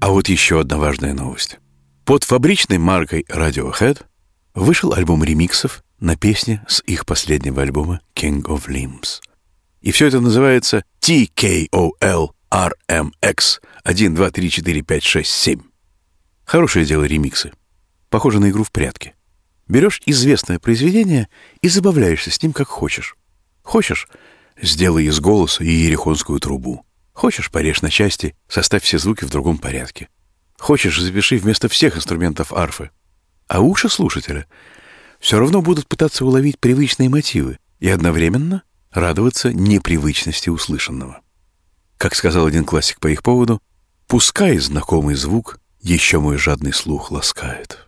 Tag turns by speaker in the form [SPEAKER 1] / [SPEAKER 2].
[SPEAKER 1] А вот еще одна важная новость. Под фабричной маркой Radiohead вышел альбом ремиксов на песни с их последнего альбома King of Limbs. И все это называется TKOL RMX 1, 2, 3, 4, 5, 6, 7. Хорошее дело ремиксы. Похоже на игру в прятки. Берешь известное произведение и забавляешься с ним как хочешь. Хочешь — сделай из голоса иерихонскую трубу. Хочешь — порежь на части, составь все звуки в другом порядке. Хочешь — запиши вместо всех инструментов арфы. А уши слушателя все равно будут пытаться уловить привычные мотивы и одновременно радоваться непривычности услышанного. Как сказал один классик по их поводу, «Пускай знакомый звук еще мой жадный слух ласкает».